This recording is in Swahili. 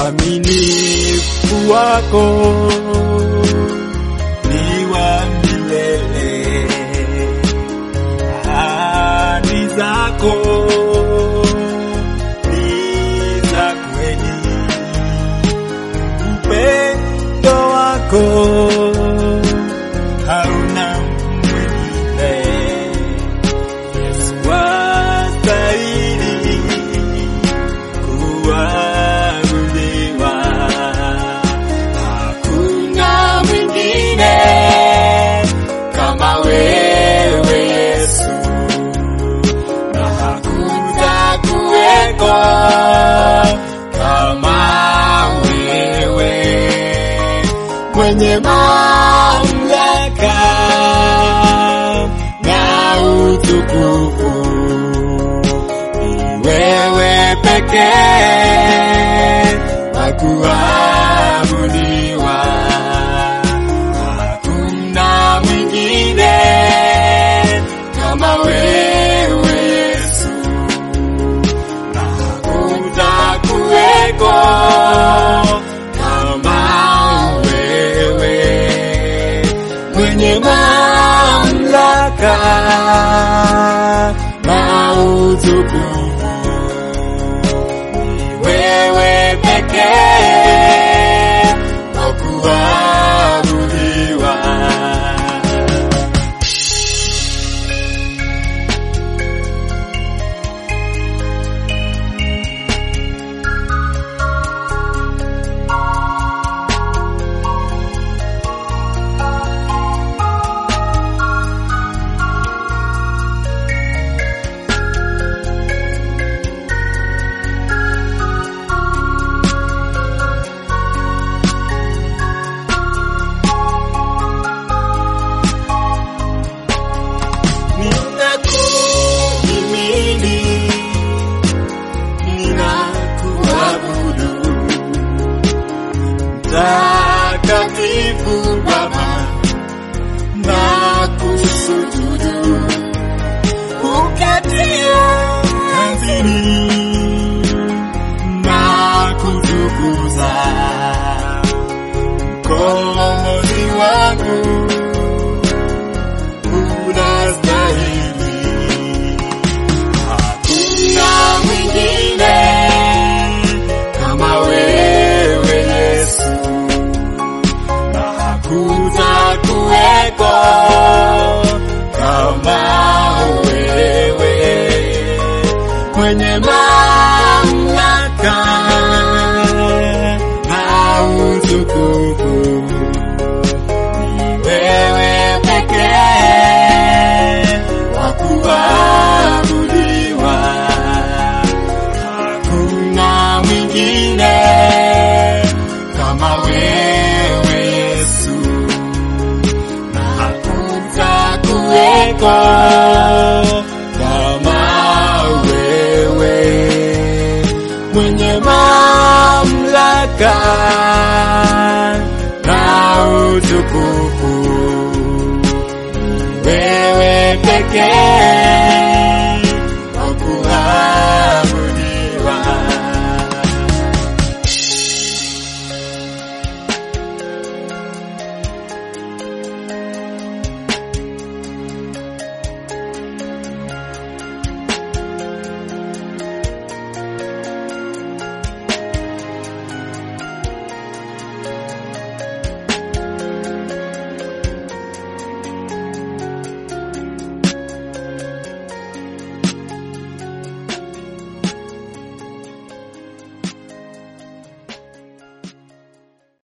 Uaminifu wako ni wa milele, ahadi zako ni za kweli, upendo wako hauna mwingine. Yesu wastahili kuabudiwa, hakuna mwingine kama wewe Yesu, na hakutakuweko kama wewe, mwenye mamlaka na utukufu ni wewe pekee wa kuabudiwa, hakuna mwingine kama wewe Yesu, na hakutakuweko kama wewe, mwenye mamlaka na utukufu ni wewe pekee wa kuabudiwa. Ninakuhimidi, ninakuabudu, Mtakatifu Baba, nakusujudu, uketie enzini, nakutukuza, mkombozi wangu unastahili, hakuna mwingine kama wewe Yesu, na hakutakuweko kama wewe, mwenye mamlaka na utukufu ni wewe pekee wa kuabudiwa, hakuna mwingine kama wewe Yesu, na hakutakuweko kama wewe, mwenye mamlaka na utukufu wewe pekee